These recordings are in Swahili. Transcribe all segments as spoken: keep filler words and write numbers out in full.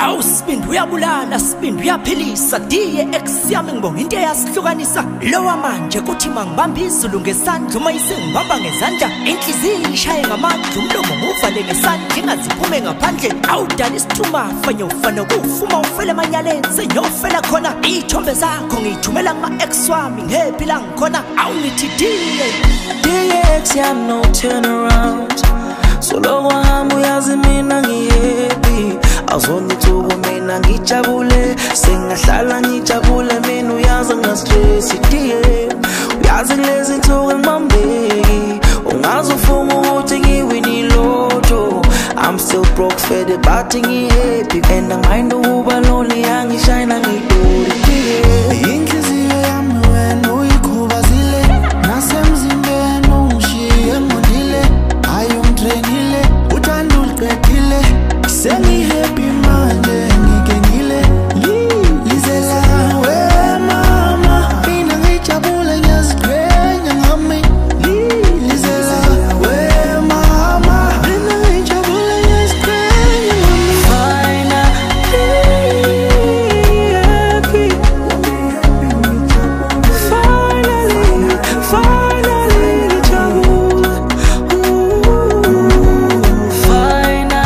awusibindi uyabulala sibindi uyaphilisa D X yami ngibonga into eyasihlukanisa lowa manje kuthi mangibamba izulu ngesandla uma isengibamba ngezandla inhliziyo ishaye ngamandla umlomo nguvale ngesandla ingaziphume ngaphandle awudala isithuma fanye ufana kufuma ufele emanyaleni senyofela khona ithombe zakho ngithumela kuma ex wami ngephila ngikhona awungithi D X yami no turn around so lo wahamba uyazi mina ngihappy awuzongithuka mina ngijabule sengahlala ngijabule mina uyazi ngastress idiye uyazi lezi ntsuku ngibambeki ungazofunga ukuthi ngiwini lotto I'm still broke fed but ngihappy and mind ukuba lonely angishayina ngiduri idiye inhliziyo yami wena uyikhubazile nasemzimbeni ungishiye ngondile ayungitrenile uthanda uliqedile sengihappy manje ngigengile lizela we mama mina ngijabule ngiyaziqhenya ngami lizela we mama mina ngijabule ngiyaziqhenya ngami finally happy finally finally ngijabule finally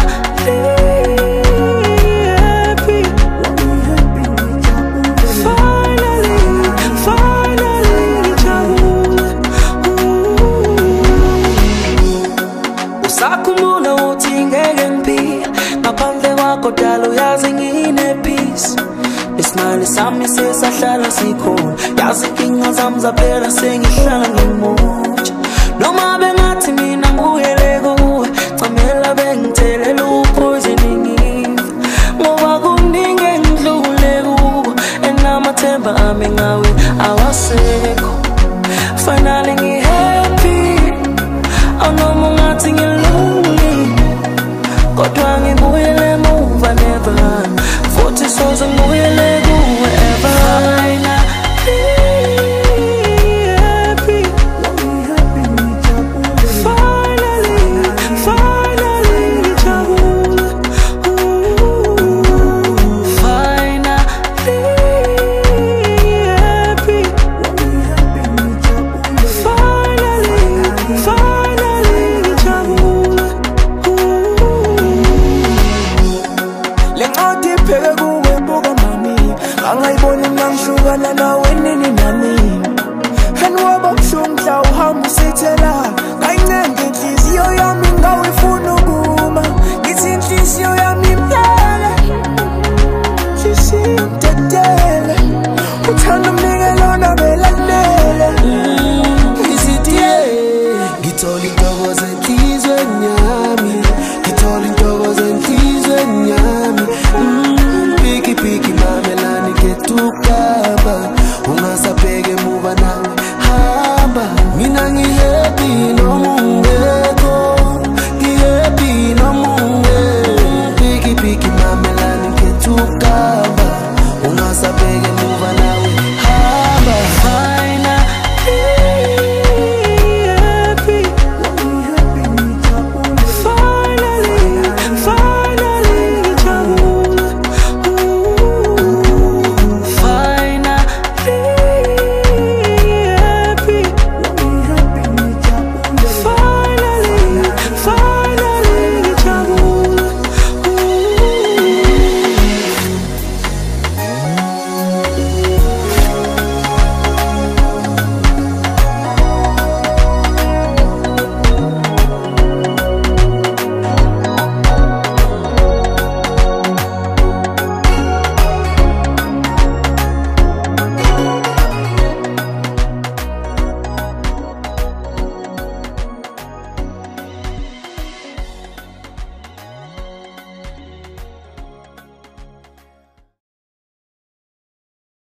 happy finally finally ngijabule usakhumbula uthi ngeke ngiphile ngaphandle kwakho dala uyazi ngine-peace isimali sami sesahlala sikhona yazi inkinga zami zaphela sengihlala ngimuhle